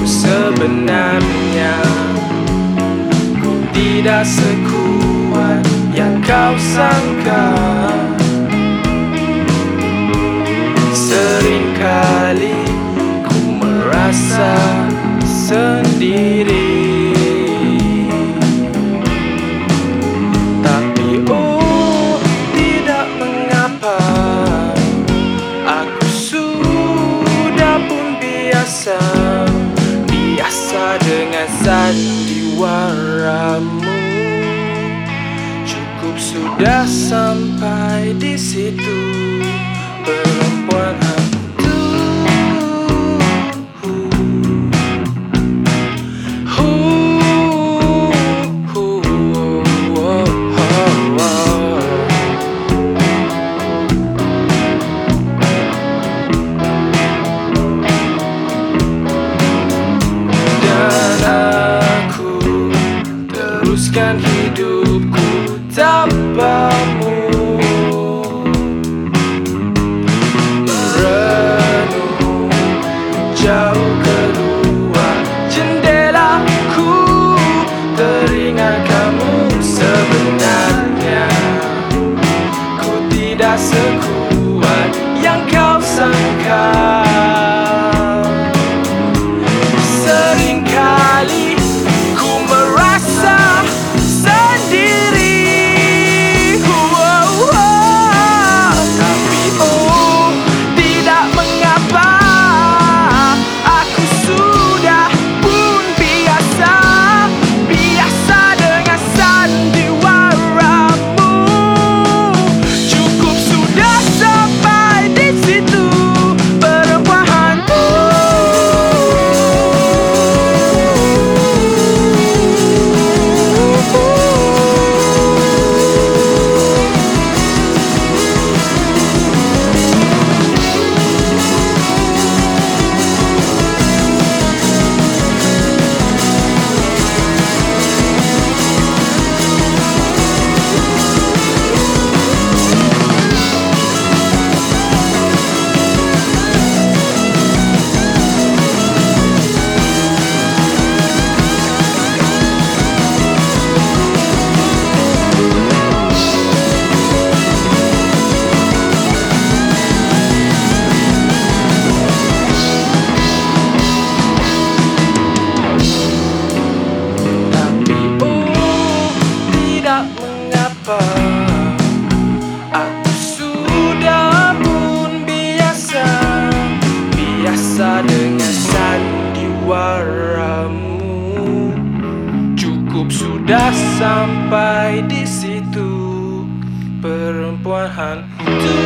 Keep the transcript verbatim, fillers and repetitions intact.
sebenarnya ku tidak sekuat yang kau sangka. Seringkali ku merasa sendiri, tapi oh tidak mengapa, aku sudah pun biasa Biasa dengan sandiwaramu. Cukup sudah sampai di situ, perempuan hantu. Teruskan hidupku tanpamu, merenung jauh keluar jendelaku, teringat kamu. Sebenarnya ku tidak sekuat yang kau sangka. Seringkali ku merasa sendiri, oh, oh. Tapi oh tidak mengapa, aku sudah pun biasa Biasa dengan sandiwaramu. Cukup sudah sampai di situ, perempuan hantu. Mengapa aku sudah pun biasa Biasa dengan sandiwaramu. Cukup sudah sampai di situ, perempuan hantu.